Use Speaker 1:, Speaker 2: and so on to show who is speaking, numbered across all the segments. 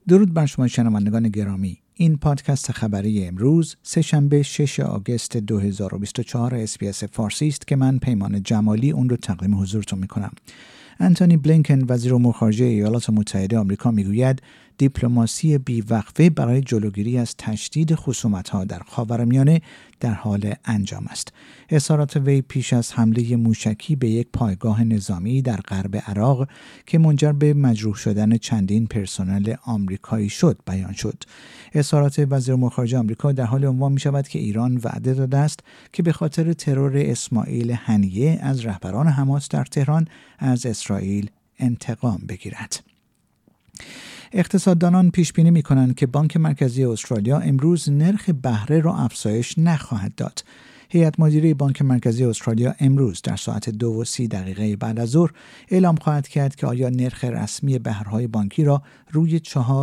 Speaker 1: درود بر شما شنوندگان گرامی. این پادکست خبری امروز سه‌شنبه 6 آگوست 2024 اس‌بی‌اس فارسی است که من پیمان جمالی اون رو تقدیم حضورتون میکنم. انتونی بلینکن وزیر امور خارجه ایالات متحده آمریکا میگوید دیپلماسی بی‌وقفه برای جلوگیری از تشدید خصومت‌ها در خاورمیانه در حال انجام است. اظهارات وی پیش از حمله موشکی به یک پایگاه نظامی در غرب عراق که منجر به مجروح شدن چندین پرسنل آمریکایی شد بیان شد. اظهارات وزیر امور خارجه آمریکا در حال عنوان می شود که ایران وعده داده است که به خاطر ترور اسماعیل هنیه از رهبران حماس در تهران از اسرائیل انتقام بگیرد. اقتصاددانان پیش بینی می‌کنند که بانک مرکزی استرالیا امروز نرخ بهره را افزایش نخواهد داد. هیئت مدیره بانک مرکزی استرالیا امروز در ساعت 2:30 بعد از ظهر اعلام خواهد کرد که آیا نرخ رسمی بهرهای بانکی را روی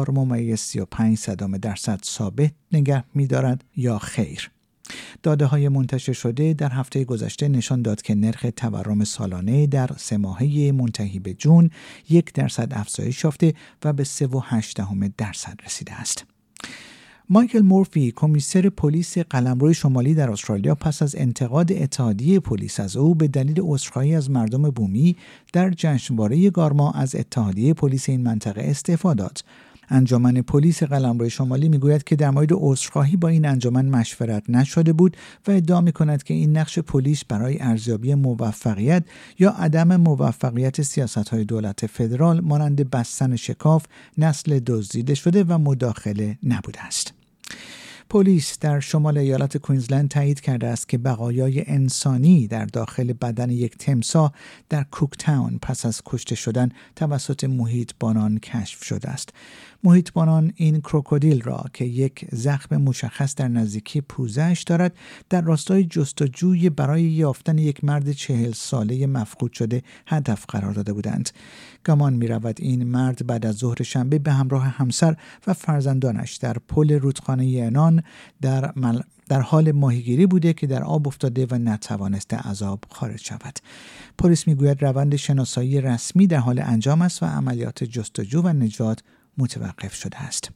Speaker 1: 4.35% ثابت نگه می‌دارد یا خیر. داده‌های منتشر شده در هفته گذشته نشان داد که نرخ تورم سالانه در 3 ماهه منتهی به جون 1% افزایش یافته و به 3.8% رسیده است. مایکل مورفی، کمیسر پلیس قلمرو شمالی در استرالیا، پس از انتقاد اتحادیه پلیس از او به دلیل عذرخواهی از مردم بومی در جشنواره گارما از اتحادیه پلیس این منطقه استعفا داد. انجمن پلیس قلمرو شمالی میگوید که در مورد عذرخواهی با این انجمن مشورت نشده بود و ادعا میکند که این نقش پلیس برای ارزیابی موفقیت یا عدم موفقیت سیاست‌های دولت فدرال مانند بستن شکاف، نسل دزدیده شده و مداخله نبوده است. پلیس در شمال ایالت کوینزلند تایید کرده است که بقایای انسانی در داخل بدن یک تمساح در کوکتاون پس از کشته شدن توسط محیطبانان کشف شده است. محیطبانان این کروکودیل را که یک زخم مشخص در نزدیکی پوزه‌اش دارد در راستای جستجوی برای یافتن یک مرد 40 ساله مفقود شده هدف قرار داده بودند. گمان می‌رود این مرد بعد از ظهر شنبه به همراه همسر و فرزندانش در پل رودخانه ینان در حال ماهیگیری بوده که در آب افتاده و نتوانسته از آب خارج شود. پلیس میگوید روند شناسایی رسمی در حال انجام است و عملیات جستجو و نجات متوقف شده است.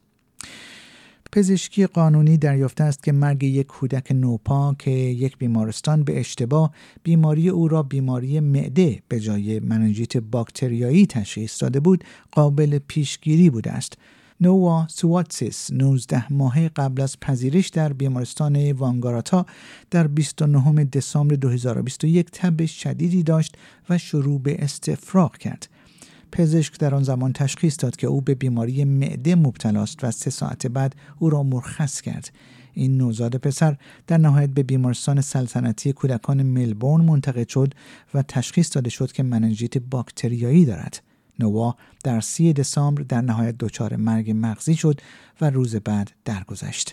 Speaker 1: پزشکی قانونی دریافته است که مرگ یک کودک نوپا که یک بیمارستان به اشتباه بیماری او را بیماری معده به جای مننژیت باکتریایی تشخیص داده بود قابل پیشگیری بوده است. نووا سواتسیس 19 ماهه قبل از پذیرش در بیمارستان وانگاراتا در 29 دسامبر 2021 تب شدیدی داشت و شروع به استفراغ کرد. پزشک در آن زمان تشخیص داد که او به بیماری معده مبتلا است و 3 ساعت بعد او را مرخص کرد. این نوزاد پسر در نهایت به بیمارستان سلطنتی کودکان ملبورن منتقل شد و تشخیص داده شد که مننژیت باکتریایی دارد. نووا در 30 دسامبر در نهایت دچار مرگ مغزی شد و روز بعد درگذشت.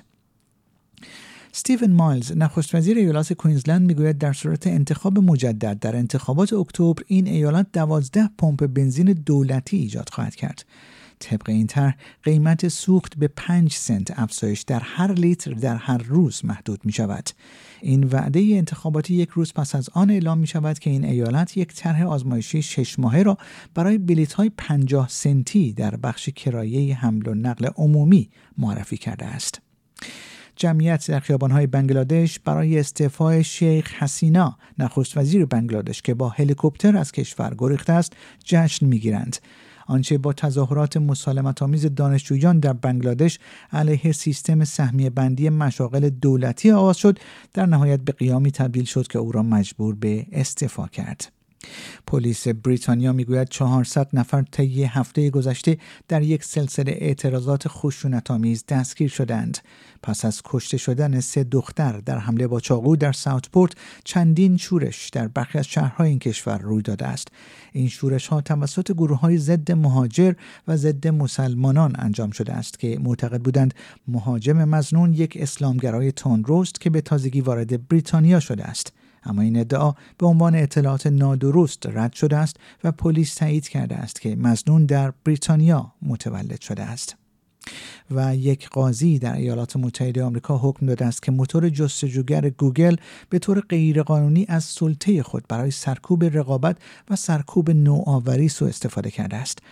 Speaker 1: استیون مایلز، نخست وزیر ایالت کوینزلند، میگوید در صورت انتخاب مجدد در انتخابات اکتبر این ایالت 12 پمپ بنزین دولتی ایجاد خواهد کرد. طبق این طرح قیمت سوخت به 5 سنت افزایش در هر لیتر در هر روز محدود می شود. این وعده انتخاباتی یک روز پس از آن اعلام می شود که این ایالت یک طرح آزمایشی 6 ماهه را برای بلیط‌های 50 سنتی در بخش کرایه حمل و نقل عمومی معرفی کرده است. جمعیت در خیابان‌های بنگلادش برای استعفای شیخ حسینا، نخست وزیر بنگلادش که با هلیکوپتر از کشور گریخته است، جشن می‌گیرند. آنچه با تظاهرات مسالمت‌آمیز دانشجویان در بنگلادش علیه سیستم سهمیه بندی مشاغل دولتی آغاز شد، در نهایت به قیامی تبدیل شد که او را مجبور به استعفا کرد. پلیس بریتانیا میگوید 400 نفر طی هفته گذشته در یک سلسله اعتراضات خشونت‌آمیز دستگیر شدند. پس از کشته شدن 3 دختر در حمله با چاقو در ساوتپورت، چندین شورش در برخی از شهرهای این کشور روی داده است. این شورش‌ها توسط گروه‌های ضد مهاجر و ضد مسلمانان انجام شده است که معتقد بودند مهاجم مظنون یک اسلامگرای تندروست که به تازگی وارد بریتانیا شده است. اما این ادعا به عنوان اطلاعات نادرست رد شده است و پلیس تایید کرده است که مظنون در بریتانیا متولد شده است. و یک قاضی در ایالات متحده آمریکا حکم داده است که موتور جستجوگر گوگل به طور غیرقانونی از سلطه خود برای سرکوب رقابت و سرکوب نوآوری سوء استفاده کرده است.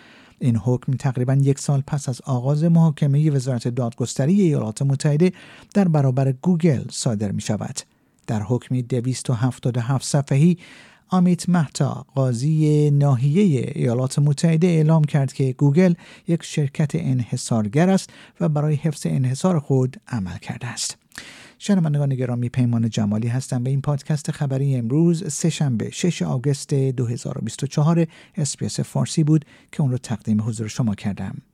Speaker 1: این حکم تقریباً 1 سال پس از آغاز محاکمه وزارت دادگستری ایالات متحده در برابر گوگل صادر می شود. در حکمی 277 صفحه‌ای امیت مهتا، قاضی ناحیه ایالات متحده، اعلام کرد که گوگل یک شرکت انحصارگر است و برای حفظ انحصار خود عمل کرده است. شنوندگان گرامی، پیمان جمالی هستم. به این پادکست خبری امروز سه‌شنبه 6 آگوست 2024 اس‌بی‌اس فارسی بود که اون رو تقدیم حضور شما کردم.